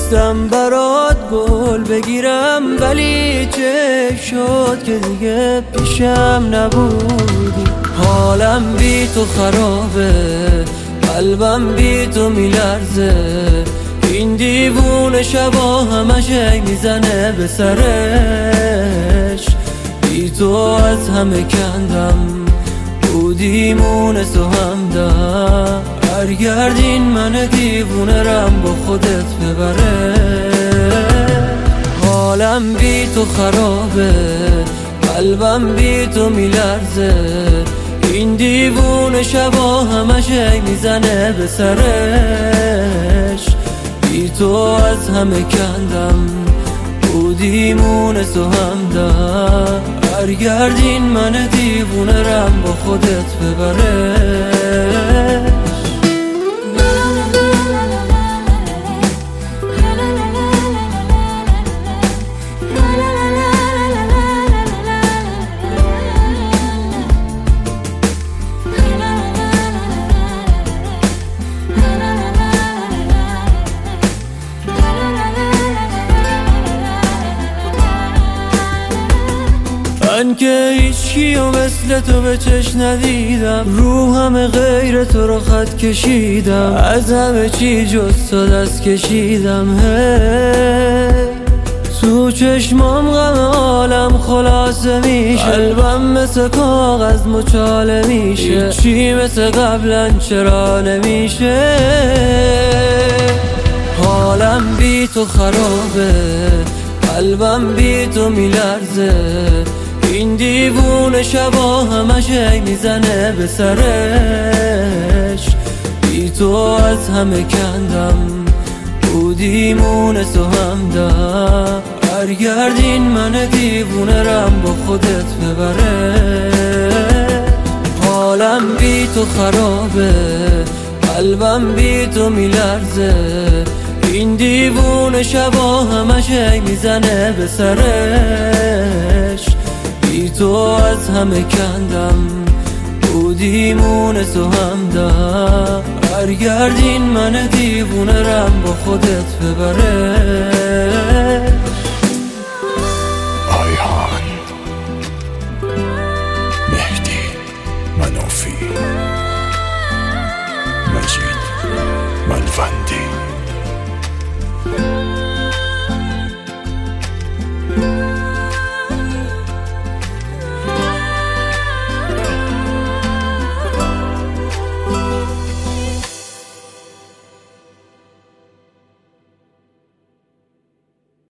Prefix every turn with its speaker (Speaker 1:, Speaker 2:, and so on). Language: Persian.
Speaker 1: خواستم برات گل بگیرم ولی چه شد که دیگه پیشم نبودی. حالم بی تو خرابه، قلبم بی تو میلرزه، این دیوونه شبا همش میزنه به سرش. بی تو از همه کندم، بودیمونه تو همدم، برگردین من دیوونه رم با خودت ببره. حالم بی تو خرابه، قلبم بی تو میلرزه، این دیوونه شبا همش میزنه به سرش. بی تو از همه کندم، بودیمونه تو همدم، برگردین من دیوونه رم با خودت ببره. من که هیچکیو مثل تو به چشم ندیدم، رو همه غیر تو رو خط کشیدم، از همه چی جز تو دست کشیدم. هی تو چشمام غم عالم خلاصه میشه، قلبم مثل کاغذ مچاله میشه، هیچی مثل قبلا چرا نمیشه. حالم بی تو خرابه، قلبم بی تو میلرزه، این دیوونه شبا همش میزنه به سرش. بی تو از همه کندم، بودیمونه تو همدم، برگردین من دیوونه رم با خودت ببره. حالم بی تو خرابه، قلبم بی تو میلرزه، این دیوونه شبا همش میزنه به سرش. بی تو از همه کندم، بودیمونه تو همدم، برگردین من دیوونه رم با خودت ببره.